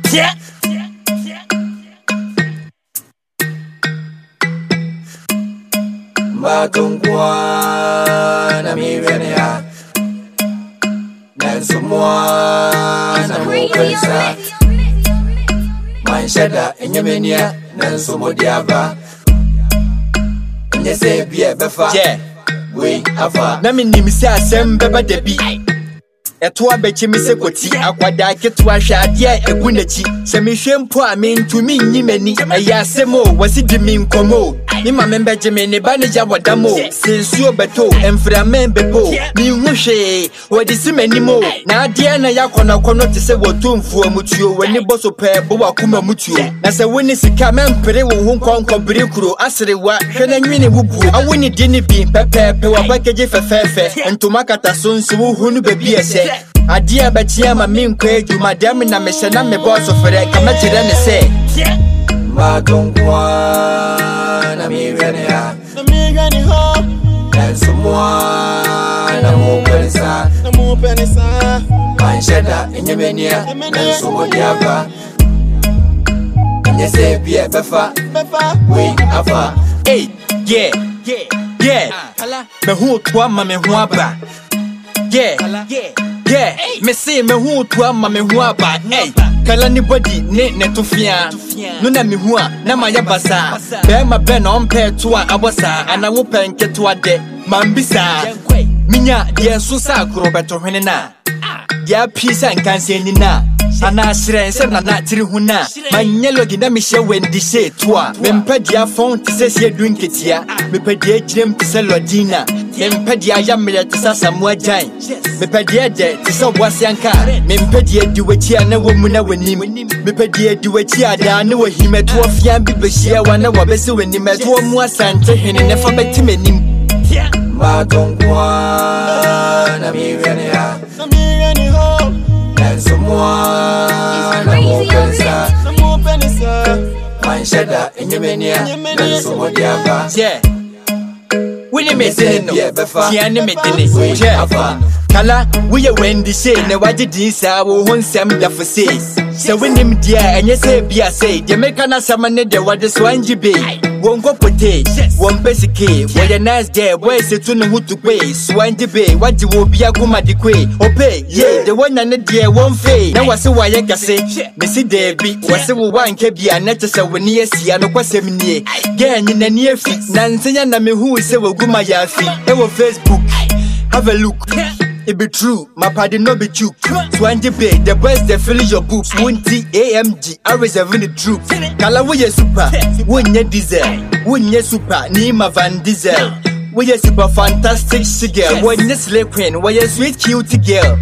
Yeah. Matungwa na miwenia Nensumwa na mukansa Manshada enyemenia Nensumodiaba Nyese bie befa We afa Na minimisi asem beba debi Eto abechi mi sekoti akwada ketewa hwade egu nachi se me hwempo a me ntumi nyimani eya asemo wasi di mi nkomo mi ma membeje me ne ba ne ja wadamo sensuo beto emfra membepo mi hwehwe wadi simanimo na ade na yakona kono te se wotumfuo mutuo wani boso pe bo wakoma mutuo na se woni sika mempere wo ho nkonko brekuro aserewa hwena nwini wubu awoni di ne bi pepepe wabakeje fefefe ntoma kata sonso wo hunu bebi ese Adia batia ma minkwe ejuma dem na mehye na me boss ofere ka mekire ne se Matungwa na miwenia ho Nensumwa na mukansa Manshada enyemenia Nensumodiaba Nyese bie befa We afa Hey, yeah Me hu to ma me hu aba Yeah, me say me hu to ama me hu aba. Hey, kala ni body ne netofia. No na me hu a na ma yabasa. Be ma be na ompe to a abosa. Ana wo penke to ade. Mambisa. Minya de so sa akro beto hwene na. Ya pisa nkanse ni na. Ana shrense na na tiri hu na. Manyelo gi na me hye wendi she to a. Me mpadia fon ti se sie dunketia. Me padia girem ti se lodina. Me mpadia ya mele ti sa samuajan. Me padia de ti so boasianka. Me mpadia di wachi ana wo mu na wanim. Me padia di wachi ada na wo himeto ofia bi behia wa na wo besi wanim. To mu asante hene ne fa betimanim. Matungwa na miwenia ho Nensumwa na mukansa Manshada enyemenia Nensumodiaba Yeah. Winnie me say no. Tiani me dene. Afa Kala we wendi say na waje din sa wo honsem da for say. So winnim dia enye say bia say. De meka na sama ne de wade so anji be. Won go pote, won pesike. We nice there boy say to no hutu pay. So anji be waje wo bia kuma di kwe. Ope, yeah, the one na ne dia won fe. Na wase waye kase. Me si de bi, wase wo wanke bia na te se woni asia no kwasem nie. Ge nyi na nie fi. Na nsenya na me hu se wo guma ya fi. E wo Facebook. Have a look. It be true, my party no be true. Swanji Bay, the boys they fill your books. Wunti AMG, I reserve the truth. Kala we ye super, wunye diesel, wunye super, Nima Van Diesel. We ye super fantastic girl, wunye slay queen, we ye sweet cute girl.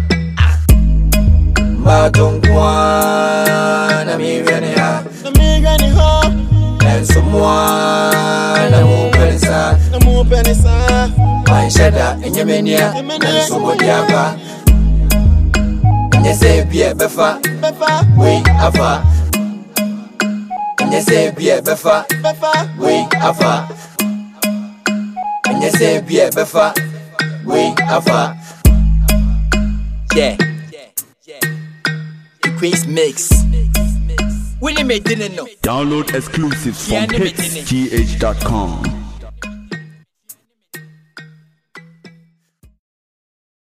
Matungwa na miwenia ho Nensumwa na mukansa Manshada enyemenia Nensumodiaba Nyese bie befa We afa Nyese bie befa We afa Nyese bie befa We afa Yeah. The Queen's Mix. Winnie me didn't know. Download exclusives from Tiani me dene. hitsgh.com.